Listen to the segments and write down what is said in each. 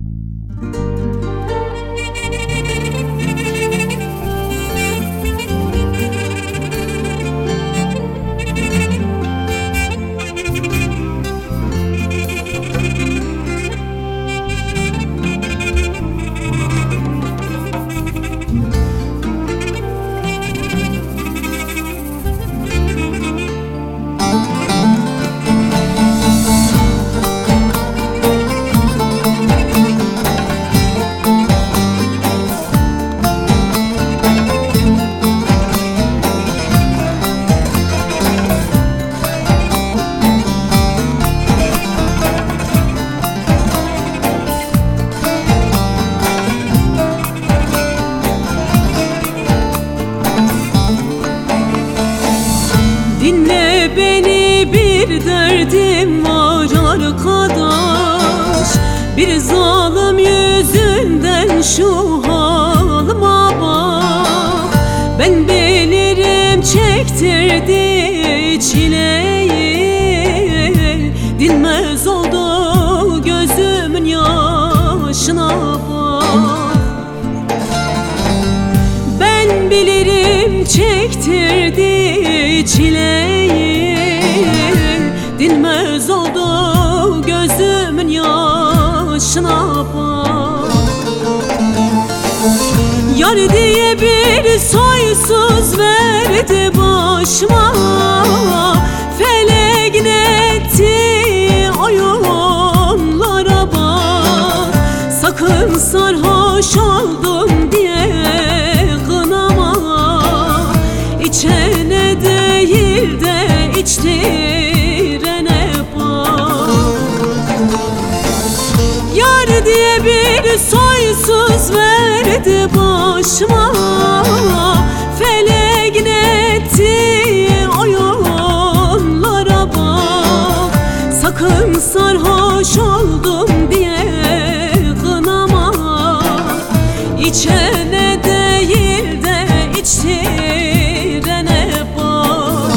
Dinle beni, bir derdim var arkadaş. Bir zalim yüzünden şu halıma bak. Ben bilirim çektirdi çileyi, dinmez oldu gözümün yaşına bak. Ben bilirim çektirdi çileyi, dinmez oldu gözümün yaşına bak. Yar diye bir soysuz verdi başıma, felek netti oyunlara bak. Sakın sarhoş oldum diye kınama, İçene değil de içtirene bak. Yar diye bir soysuz verdi başıma, felek netti oyunlara bak. Sakın sarhoş oldum diye kınama, İçene değil de içtirene bak.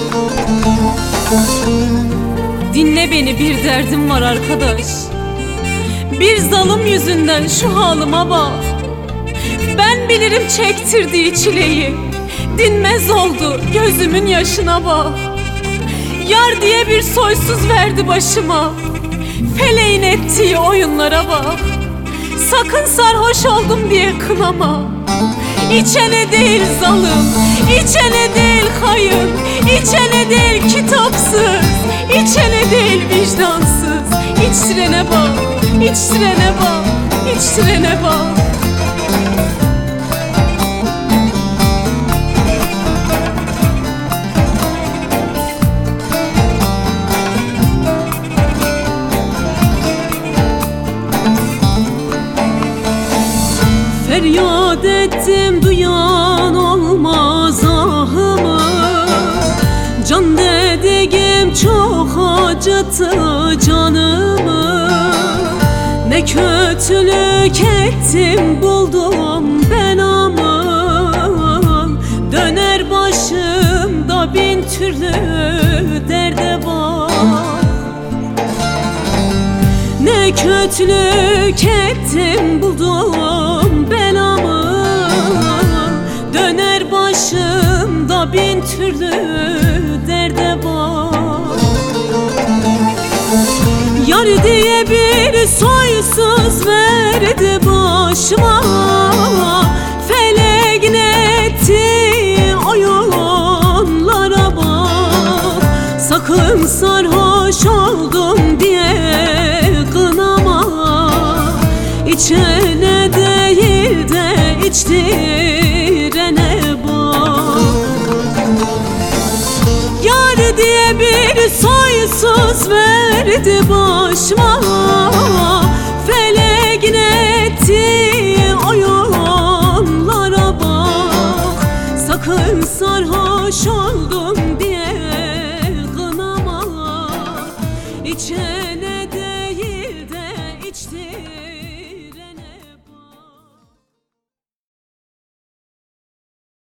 Dinle beni, bir derdim var arkadaş. Bir zalim yüzünden şu halıma bak. Ben bilirim çektirdiği çileyi, dinmez oldu gözümün yaşına bak. Yar diye bir soysuz verdi başıma, feleğin ettiği oyunlara bak. Sakın sarhoş oldum diye kınama, İçene değil zalim, içene değil hayın, İçene değil kitapsız, içene değil vicdansız. İçtirene bak, içtirene bak, içtirene bak. Feryat ettim, duyan olmaz ahımı. Can dediğim çok acıttı canımı. Ne kötülük ettim, buldum belamı. Döner başımda bin türlü derde bak. Ne kötülük ettim, buldum belamı. Döner başımda bin türlü derde bak. Yar diye bir soysuz verdi başıma, felek netti oyunlara bak. Sakın sarhoş oldum diye kınama, İçene değil de içtirene bak. Yar diye bir soysuz verdi başıma,